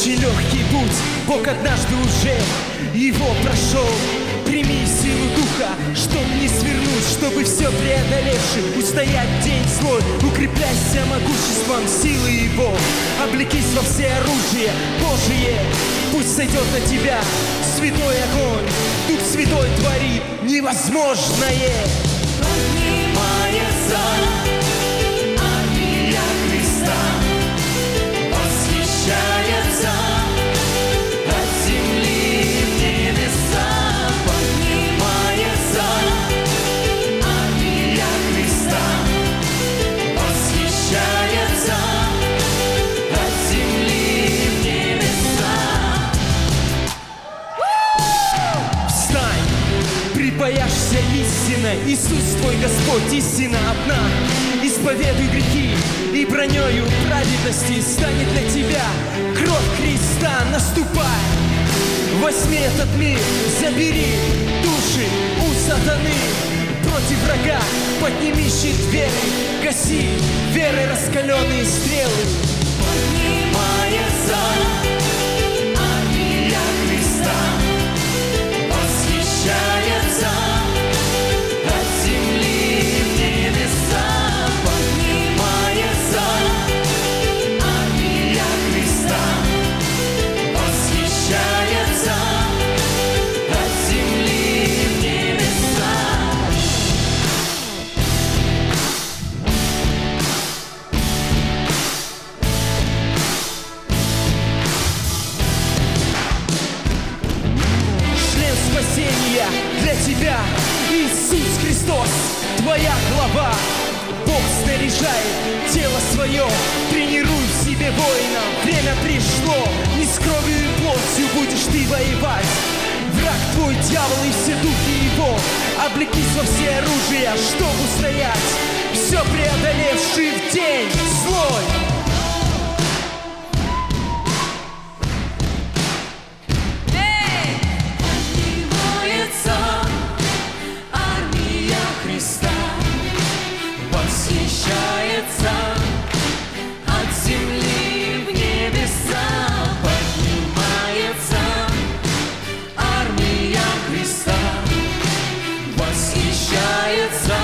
очень легкий путь, Бог однажды уже его прошел. Прими силу духа, чтоб не свернуть, чтобы все преодолевшим устоять день злой. Укрепляйся могуществом силы его, облекись во все оружие Божие. Пусть сойдет на тебя святой огонь, Дух Святой творит невозможное. Поднимается армия Христа, восхищается от земли в небеса. Поднимается армия Христа, восхищается от земли в небеса. Встань, припаяшься истина, Иисус твой Господь, истина одна. Исповедуй грехи, и бронёю праведности станет для тебя кровь Христа. Наступай, возьми этот мир, забери души у сатаны. Против врага подними щит веры, гаси верой раскаленные стрелы. Поднимается армия Христа, восхищается от земли в небеса. Поднимается армия Христа, восхищается от земли в небеса. Шлем спасения для тебя, Иисус Христос, твоя глава. Бог снаряжает тело свое, тренируй в себе воина. Время пришло, не с кровью и плотью будешь ты воевать. Враг твой, дьявол и все духи его, облекись во все оружия, чтоб устоять, все преодолевший в день злой. Поднимается армия Христа, восхищается от земли в небеса. Поднимается армия Христа, восхищается